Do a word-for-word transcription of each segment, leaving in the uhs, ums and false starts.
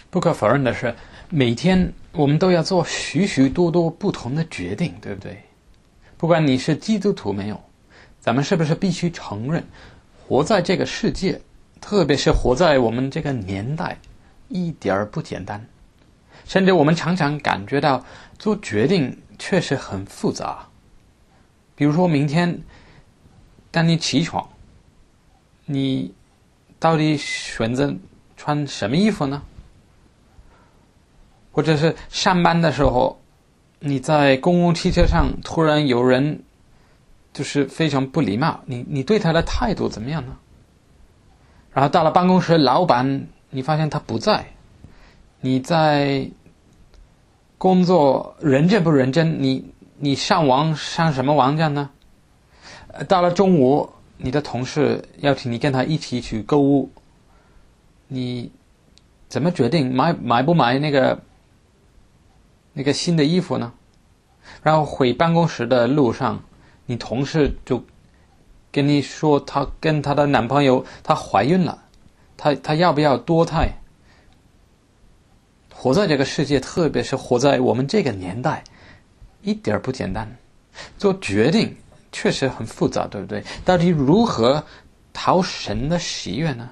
不可否认的是，每天我们都要做许许多多不同的决定，对不对？不管你是基督徒没有，咱们是不是必须承认，活在这个世界，特别是活在我们这个年代，一点儿不简单。甚至我们常常感觉到做决定确实很复杂。比如说明天当你起床，你到底选择穿什么衣服呢？或者是上班的时候，你在公共汽车上突然有人就是非常不礼貌，你你对他的态度怎么样呢？然后到了办公室，老板你发现他不在，你在工作认真不认真？你你上网上什么网站呢？到了中午，你的同事邀请你跟他一起去购物，你怎么决定买买不买那个那个新的衣服呢？然后回办公室的路上，你同事就跟你说她跟她的男朋友她怀孕了，她她要不要堕胎？活在这个世界，特别是活在我们这个年代，一点不简单。做决定确实很复杂，对不对？到底如何讨神的喜悦呢？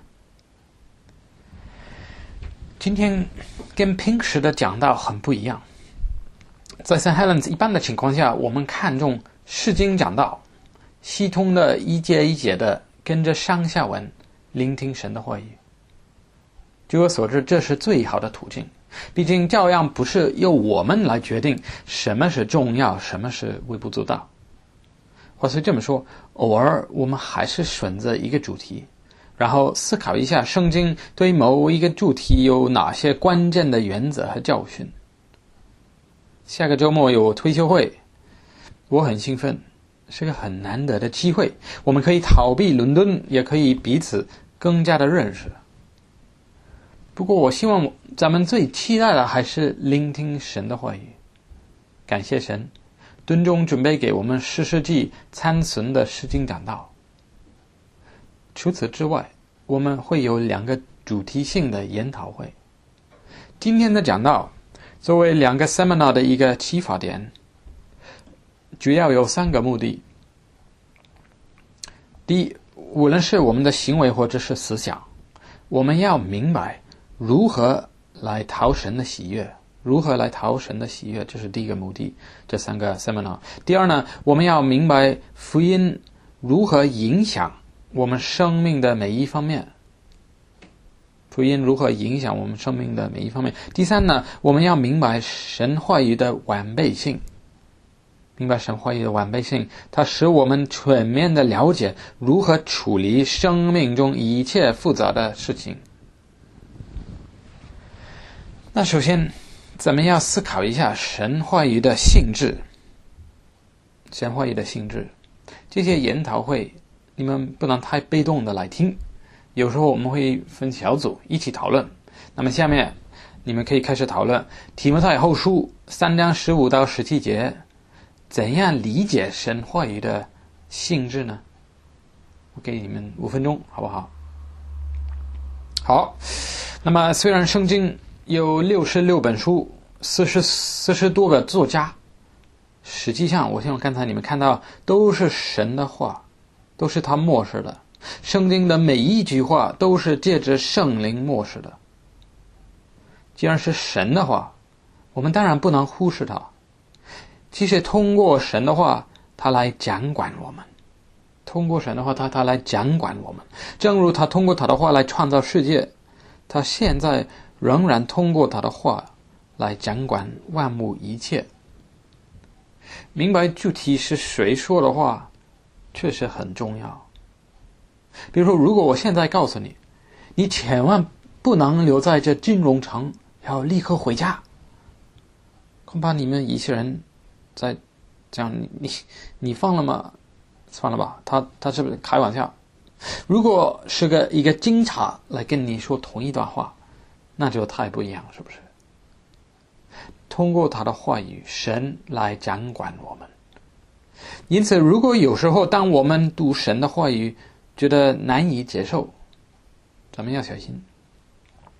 今天跟平时的讲道很不一样。在 Saint Helens 一般的情况下，我们看重释经讲道，系统的一节一节的跟着上下文聆听神的话语。据我所知，这是最好的途径。毕竟教养不是由我们来决定什么是重要，什么是微不足道。或是这么说，偶尔我们还是选择一个主题，然后思考一下圣经对某一个主题有哪些关键的原则和教训。下个周末有退休会，我很兴奋，是个很难得的机会，我们可以逃避伦敦，也可以彼此更加的认识。不过我希望咱们最期待的还是聆听神的话语，感谢神敦中准备给我们士师记参孙的释经讲道。除此之外，我们会有两个主题性的研讨会。今天的讲道作为两个 seminar 的一个启发点，主要有三个目的。第一，无论是我们的行为或者是思想，我们要明白如何来讨神的喜悦，如何来讨神的喜悦，这是第一个目的，这三个 seminar。 第二呢，我们要明白福音如何影响我们生命的每一方面，福音如何影响我们生命的每一方面。第三呢，我们要明白神话语的完备性，明白神话语的完备性，它使我们全面的了解如何处理生命中一切复杂的事情。那首先咱们要思考一下神话语的性质，神话语的性质。这些研讨会你们不能太被动的来听，有时候我们会分小组一起讨论。那么下面你们可以开始讨论提摩太后书三章十五到十七节，怎样理解神话语的性质呢？我给你们五分钟，好不好？好，那么虽然圣经有六十六本书，四十四十多个作家，实际上我像刚才你们看到都是神的话，都是他默示的。圣经的每一句话都是借着圣灵默示的。既然是神的话，我们当然不能忽视它。其实通过神的话，他来掌管我们。通过神的话，他他来掌管我们。正如他通过他的话来创造世界，他现在仍然通过他的话来掌管万物一切。明白具体是谁说的话确实很重要。比如说，如果我现在告诉你，你千万不能留在这金融城，要立刻回家，恐怕你们一些人在这样，你你你放了吗？算了吧，他他是不是开玩笑？如果是个一个警察来跟你说同一段话，那就太不一样，是不是？通过他的话语，神来掌管我们。因此，如果有时候当我们读神的话语觉得难以接受，咱们要小心。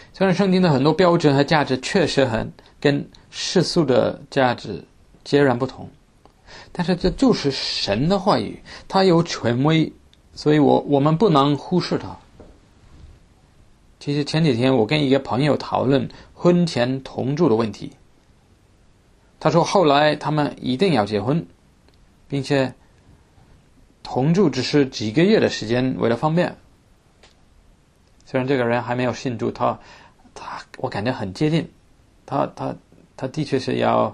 虽然圣经的很多标准和价值确实很跟世俗的价值截然不同，但是这就是神的话语，它有权威，所以我我们不能忽视它。其实前几天我跟一个朋友讨论婚前同住的问题，他说后来他们一定要结婚，并且同住只是几个月的时间，为了方便。虽然这个人还没有信主，他他我感觉很接近，他他他的确是要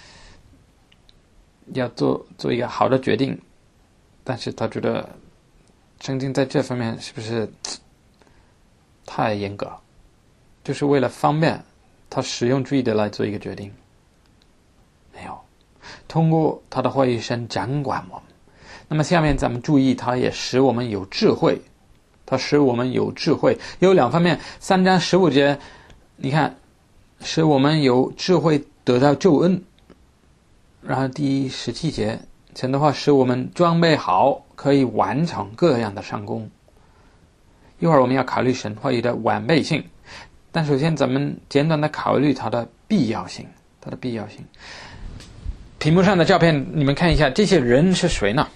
要做做一个好的决定，但是他觉得圣经在这方面是不是太严格，就是为了方便他实用主义的来做一个决定。没有，通过他的话语神掌管我们。那么下面咱们注意，他也使我们有智慧，他使我们有智慧有两方面。三章十五节你看，使我们有智慧得到救恩，然后第十七节神的话使我们装备好，可以完成各样的善功。一会儿我们要考虑神话语的完备性，但首先咱们简短的考虑它的必要性。它的必要性，屏幕上的照片你们看一下，这些人是谁呢？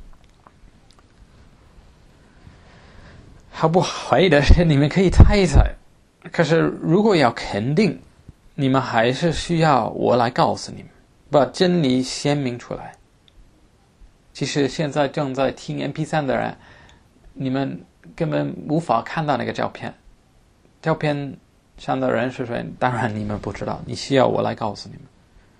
毫不怀疑的是你们可以猜一猜，可是如果要肯定，你们还是需要我来告诉你们，把真理鲜明出来。其实现在正在听 M P 三 的人，你们根本无法看到那个照片，照片上的人是谁？当然你们不知道，你需要我来告诉你们。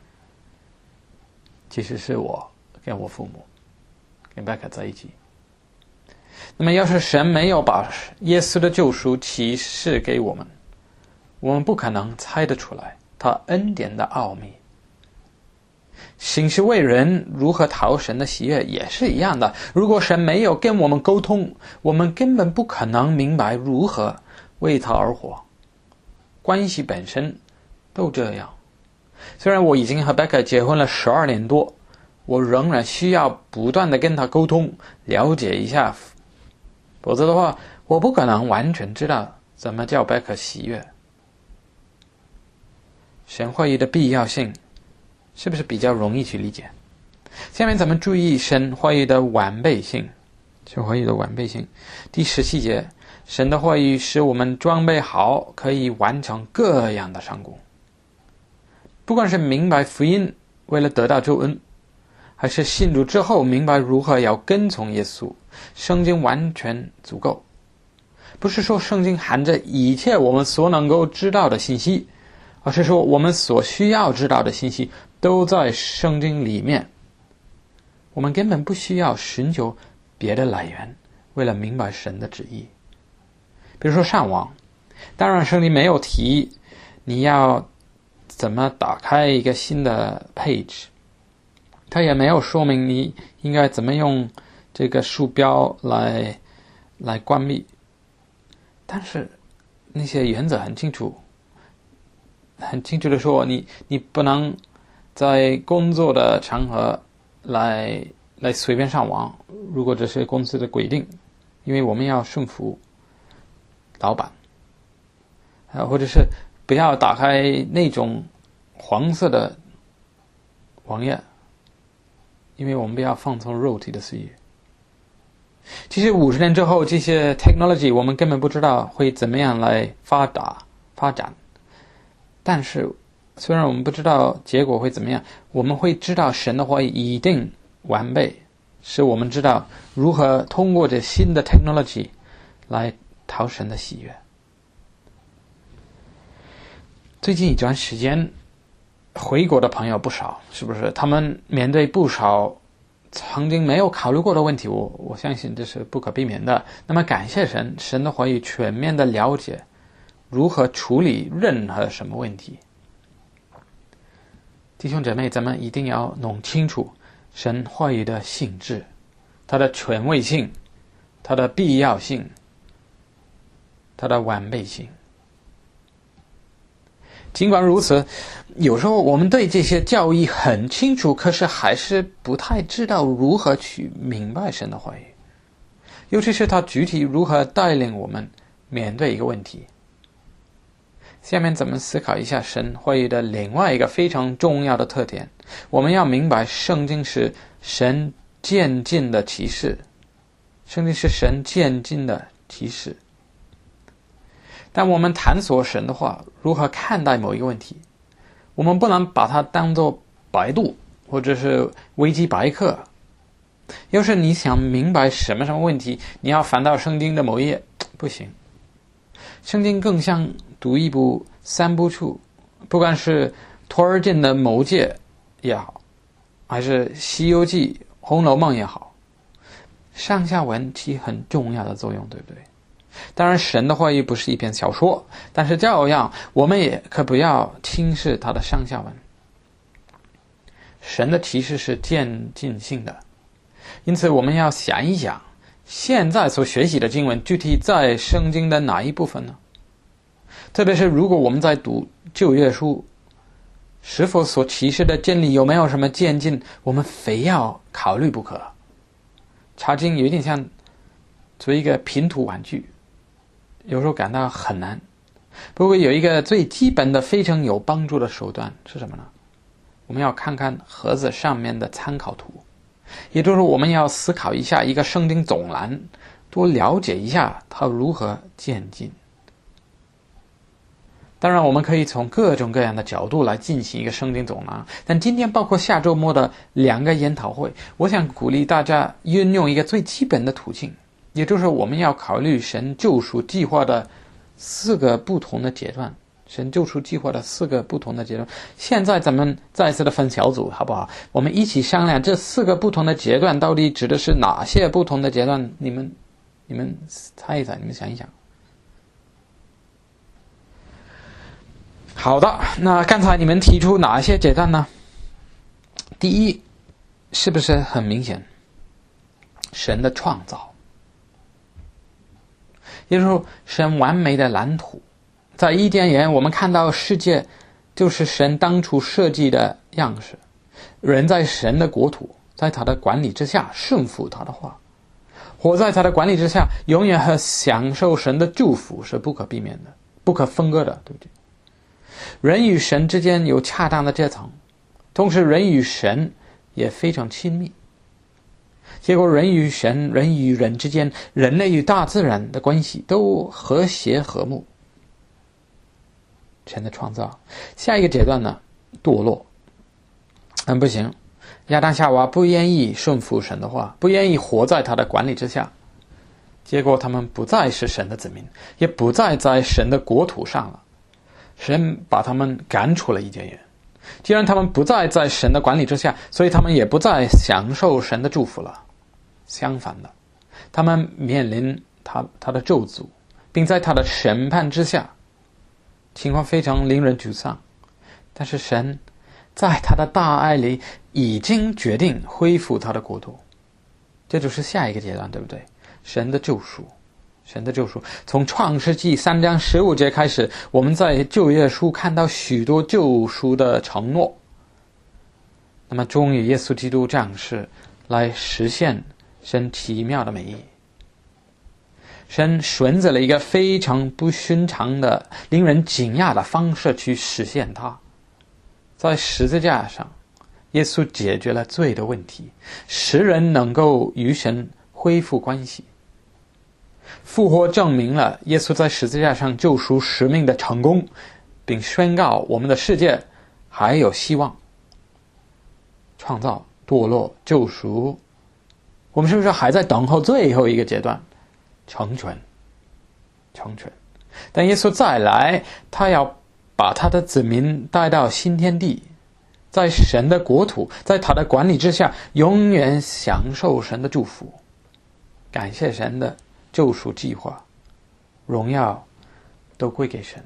其实是我跟我父母跟贝克在一起。那么要是神没有把耶稣的救赎启示给我们，我们不可能猜得出来他恩典的奥秘。行事为人如何讨神的喜悦也是一样的，如果神没有跟我们沟通，我们根本不可能明白如何为他而活。关系本身都这样。虽然我已经和贝克结婚了十二年多，我仍然需要不断的跟他沟通，了解一下，否则的话我不可能完全知道怎么叫贝克喜悦。神话语的必要性是不是比较容易去理解？下面咱们注意神话语的完备性。神话语的完备性，第十七节，神的话语使我们装备好，可以完成各样的善功。不管是明白福音为了得到救恩，还是信主之后明白如何要跟从耶稣，圣经完全足够。不是说圣经含着一切我们所能够知道的信息，而是说我们所需要知道的信息都在圣经里面。我们根本不需要寻求别的来源，为了明白神的旨意。比如说上网，当然圣经没有提你要怎么打开一个新的 page， 它也没有说明你应该怎么用这个鼠标来来关闭，但是那些原则很清楚，很清楚的说，你你不能在工作的场合来来随便上网，如果这是公司的规定，因为我们要顺服老板，啊，或者是不要打开那种黄色的网页，因为我们不要放纵肉体的私欲。其实五十年之后，这些 technology 我们根本不知道会怎么样来发达发展，但是虽然我们不知道结果会怎么样，我们会知道神的话一定完备，使我们知道如何通过这新的 technology 来讨神的喜悦。最近一段时间回国的朋友不少，是不是？他们面对不少曾经没有考虑过的问题，我我相信这是不可避免的。那么感谢神，神的话语全面的了解如何处理任何什么问题。弟兄姐妹，咱们一定要弄清楚神话语的性质，它的权威性，它的必要性，它的完备性。尽管如此，有时候我们对这些教义很清楚，可是还是不太知道如何去明白神的话语，尤其是他具体如何带领我们面对一个问题。 下面咱们思考一下神话语的另外一个非常重要的特点。我们要明白圣经是神渐进的启示，圣经是神渐进的启示。当我们探索神的话，如何看待某一个问题，我们不能把它当作百度或者是维基百科。要是你想明白什么什么问题，你要翻到圣经的某一页，不行。圣经更像读一部三部曲，不管是托尔金的某戒也好，还是西游记、红楼梦也好，上下文起很重要的作用，对不对？当然神的话语不是一篇小说，但是照样我们也可不要轻视它的上下文。神的启示是渐进性的，因此我们要想一想，现在所学习的经文具体在圣经的哪一部分呢？特别是如果我们在读旧约书，是否所启示的真理有没有什么渐进，我们非要考虑不可。查经有点像做一个拼图玩具，有时候感到很难。不过有一个最基本的非常有帮助的手段是什么呢？我们要看看盒子上面的参考图，也就是我们要思考一下一个圣经总览，多了解一下它如何渐进。当然我们可以从各种各样的角度来进行一个圣经总览，但今天包括下周末的两个研讨会，我想鼓励大家运用一个最基本的途径，也就是我们要考虑神救赎计划的四个不同的阶段，神救赎计划的四个不同的阶段。现在咱们再次的分小组好不好？我们一起商量这四个不同的阶段到底指的是哪些不同的阶段，你们你们猜一猜，你们想一想。好的，那刚才你们提出哪些阶段呢？第一，是不是很明显？神的创造，也就是说神完美的蓝图。在伊甸园我们看到世界就是神当初设计的样式，人在神的国土，在他的管理之下顺服他的话，活在他的管理之下，永远和享受神的祝福是不可避免的，不可分割的，对不对？人与神之间有恰当的阶层，同时人与神也非常亲密。结果人与神、人与人之间、人类与大自然的关系都和谐和睦。神的创造。下一个阶段呢，堕落。嗯，不行，亚当夏娃不愿意顺服神的话，不愿意活在他的管理之下，结果他们不再是神的子民，也不再在神的国土上了。神把他们赶出了伊甸园。既然他们不再在神的管理之下，所以他们也不再享受神的祝福了。相反的，他们面临他他的咒诅，并在他的审判之下，情况非常令人沮丧。但是神在他的大爱里已经决定恢复他的国度，这就是下一个阶段，对不对？神的救赎。神的救赎，从创世纪三章十五节开始，我们在旧约书看到许多救赎的承诺。那么终于耶稣基督降世来实现神奇妙的美意。神选择了一个非常不寻常的、令人惊讶的方式去实现它。在十字架上，耶稣解决了罪的问题，使人能够与神恢复关系。复活证明了耶稣在十字架上救赎使命的成功，并宣告我们的世界还有希望。创造、堕落、救赎，我们是不是还在等候最后一个阶段？成全。成全。但耶稣再来，他要把他的子民带到新天地，在神的国土，在他的管理之下，永远享受神的祝福。感谢神的救赎计划，荣耀都归给神。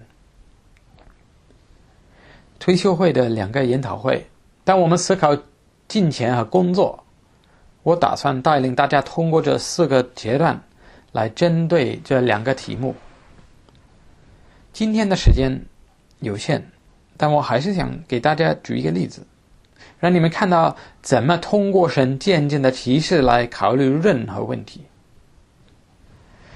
退休会的两个研讨会，当我们思考金钱和工作，我打算带领大家通过这四个阶段来针对这两个题目。今天的时间有限，但我还是想给大家举一个例子，让你们看到怎么通过神渐进的启示来考虑任何问题。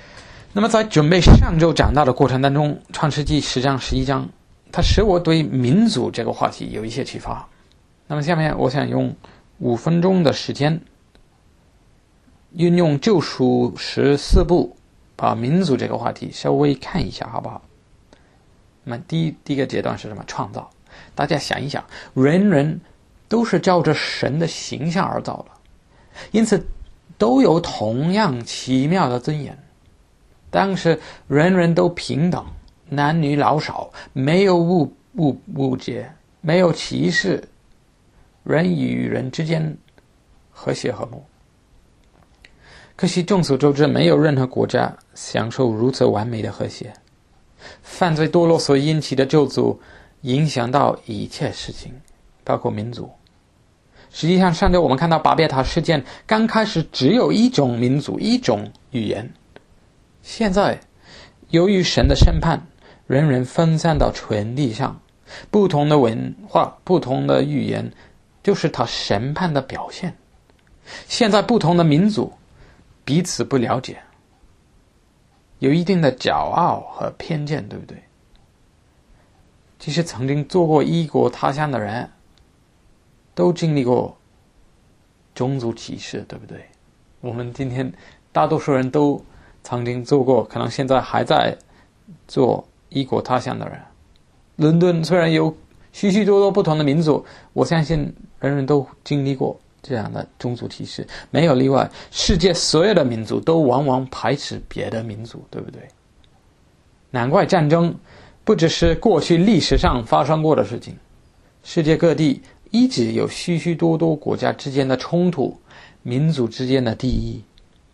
那么在准备上周讲到的过程当中，创世纪十章十一章它使我对民族这个话题有一些启发。那么下面我想用五分钟的时间运用救赎十四部把民族这个话题稍微看一下好不好？那么第一第一个阶段是什么？创造。大家想一想，人人都是照着神的形象而造的，因此都有同样奇妙的尊严。当时人人都平等，男女老少，没有误误误解，没有歧视，人与人之间和谐和睦。可惜众所周知，没有任何国家享受如此完美的和谐。犯罪堕落所引起的咒诅影响到一切事情，包括民族。实际上上周我们看到巴别塔事件，刚开始只有一种民族，一种语言。现在由于神的审判，人人分散到全地上，不同的文化，不同的语言，就是他审判的表现。现在不同的民族彼此不了解，有一定的骄傲和偏见，对不对？其实曾经做过异国他乡的人都经历过种族歧视，对不对？我们今天大多数人都曾经做过，可能现在还在做异国他乡的人。伦敦虽然有许许多多不同的民族，我相信人人都经历过这样的种族歧视，没有例外。世界所有的民族都往往排斥别的民族，对不对？难怪战争不只是过去历史上发生过的事情，世界各地一直有许许多多国家之间的冲突，民族之间的敌意。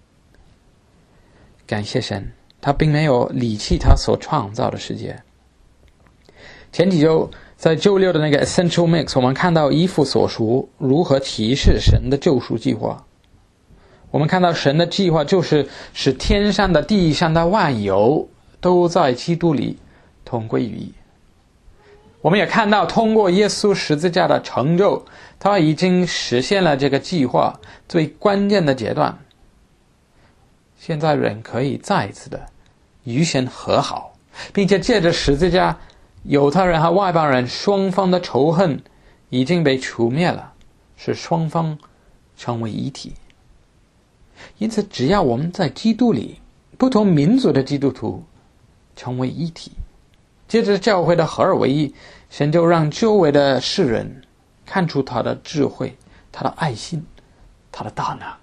感谢神，他并没有离弃他所创造的世界。前几周在周六的那个 Essential Mix， 我们看到以弗所书如何启示神的救赎计划。我们看到神的计划就是使天上的地上的万有都在基督里同归于一。我们也看到通过耶稣十字架的成就，他已经实现了这个计划最关键的阶段。现在人可以再一次的与神和好，并且借着十字架，犹太人和外邦人双方的仇恨已经被除灭了，使双方成为一体。因此只要我们在基督里，不同民族的基督徒成为一体，接着教会的合而为一，神就让周围的世人看出他的智慧，他的爱心，他的大能。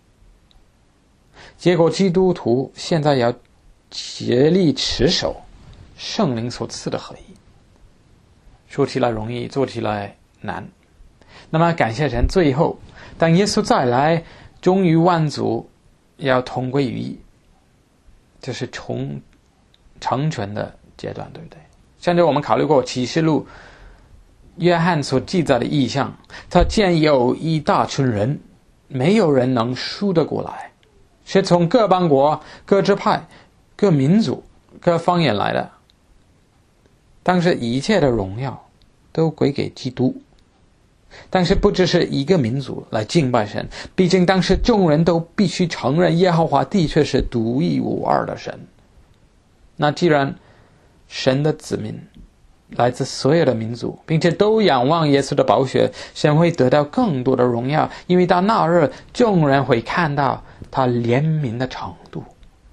结果基督徒现在要竭力持守圣灵所赐的合一。说起来容易，做起来难。那么感谢神，最后当耶稣再来，终于万族要同归于一，这是重成全的阶段，对不对？上周我们考虑过启示录约翰所记载的意象，他见有一大群人，没有人能输得过来，是从各邦国、各支派、各民族、各方言来的。当时一切的荣耀都归给基督，但是不只是一个民族来敬拜神，毕竟当时众人都必须承认耶和华的确是独一无二的神。那既然神的子民来自所有的民族，并且都仰望耶稣的宝血，神会得到更多的荣耀，因为到那日众人会看到他怜悯的程度。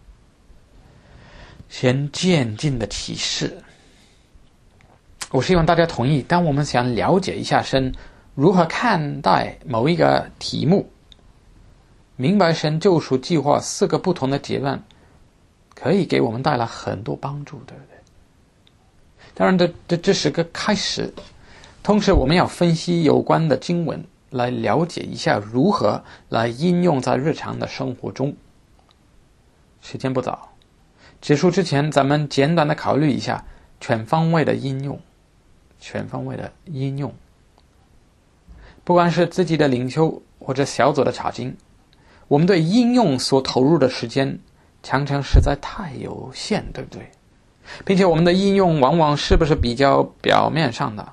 神渐进的启示，我希望大家同意，当我们想了解一下神如何看待某一个题目，明白神救赎计划四个不同的阶段，可以给我们带来很多帮助，对不对？当然这这这是个开始，同时我们要分析有关的经文，来了解一下如何来应用在日常的生活中。时间不早，结束之前咱们简单的考虑一下全方位的应用。全方位的应用，不管是自己的领袖或者小组的查经，我们对应用所投入的时间常常实在太有限，对不对？并且我们的应用往往是不是比较表面上的？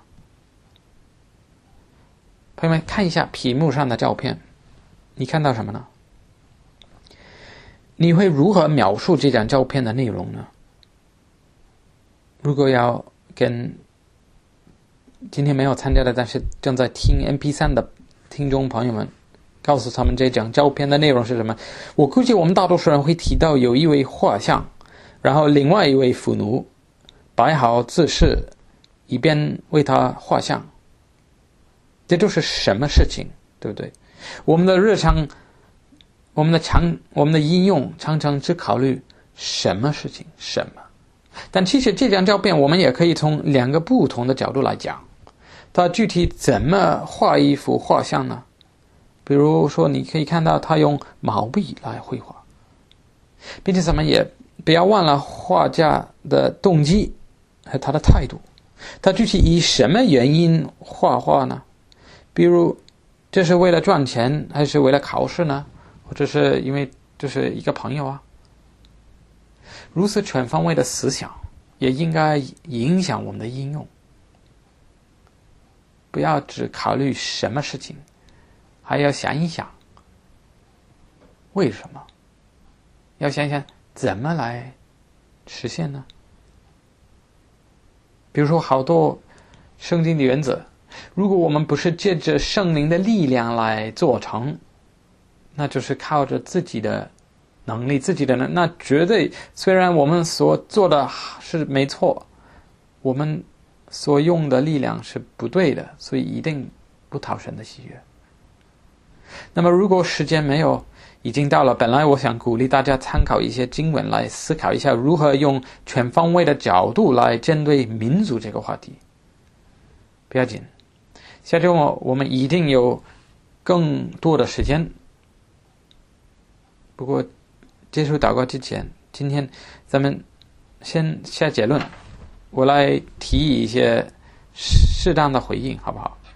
朋友们看一下屏幕上的照片，你看到什么呢？ 你会如何描述这张照片的内容呢？如果要跟今天没有参加的但是正在听 M P 三 的听众朋友们告诉他们这张照片的内容是什么，我估计我们大多数人会提到有一位画像，然后另外一位妇奴摆好姿势以便为他画像。这就是什么事情，对不对？我们的日常我们的常我们的应用常常只考虑什么事情什么，但其实这张照片我们也可以从两个不同的角度来讲，它具体怎么画一幅画像呢？比如说你可以看到他用毛笔来绘画，并且咱们也不要忘了画家的动机和他的态度，他具体以什么原因画画呢？比如这是为了赚钱还是为了考试呢？或者是因为这是一个朋友啊？如此全方位的思想也应该影响我们的应用，不要只考虑什么事情，还要想一想为什么，要想一想怎么来实现呢？比如说好多圣经的原则，如果我们不是借着圣灵的力量来做成，那就是靠着自己的能力自己的能那绝对虽然我们所做的是没错，我们所用的力量是不对的，所以一定不讨神的喜悦。那么如果时间没有已经到了，本来我想鼓励大家参考一些经文来思考一下如何用全方位的角度来针对民族这个话题。不要紧，下周末我们一定有更多的时间。不过结束祷告之前，今天咱们先下结论，我来提议一些适当的回应，好不好？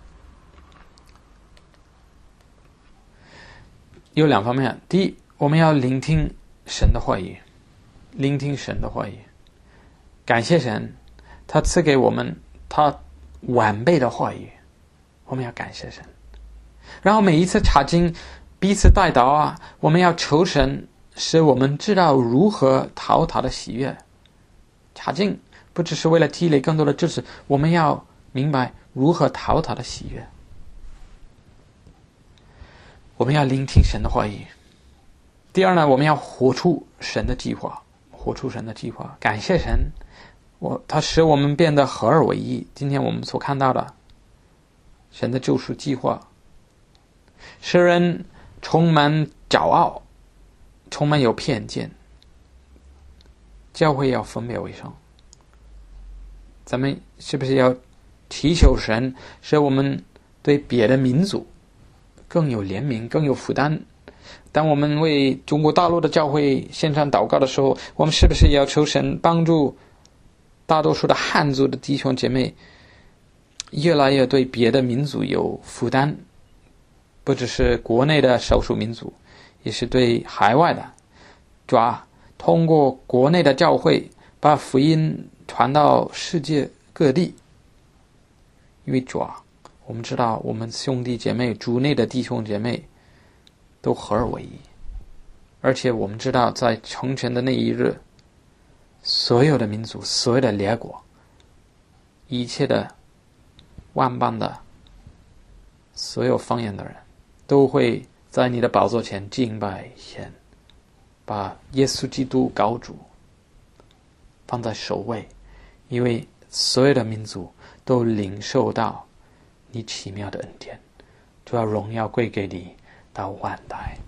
有两方面，第一，我们要聆听神的话语，聆听神的话语，感谢神，他赐给我们他完备的话语，我们要感谢神。然后每一次查经彼此代祷啊，我们要求神使我们知道如何讨他的喜悦。查经不只是为了积累更多的知识，我们要明白如何讨他的喜悦。我们要聆听神的话语。第二呢，我们要活出神的计划，活出神的计划。感谢神，我他使我们变得合而为一。今天我们所看到的神的救赎计划，使人充满骄傲，充满有偏见，教会要分别为圣。咱们是不是要祈求神使我们对别的民族更有怜悯，更有负担？当我们为中国大陆的教会献上祷告的时候，我们是不是要求神帮助大多数的汉族的弟兄姐妹越来越对别的民族有负担？不只是国内的少数民族，也是对海外的，主啊，通过国内的教会把福音传到世界各地。因为主啊，我们知道我们兄弟姐妹主内的弟兄姐妹都合而为一，而且我们知道在成全的那一日，所有的民族，所有的列国，一切的万般的所有方言的人都会在你的宝座前敬拜神，把耶稣基督高主放在首位，因为所有的民族都领受到你奇妙的恩典。主要荣耀归给你到万代。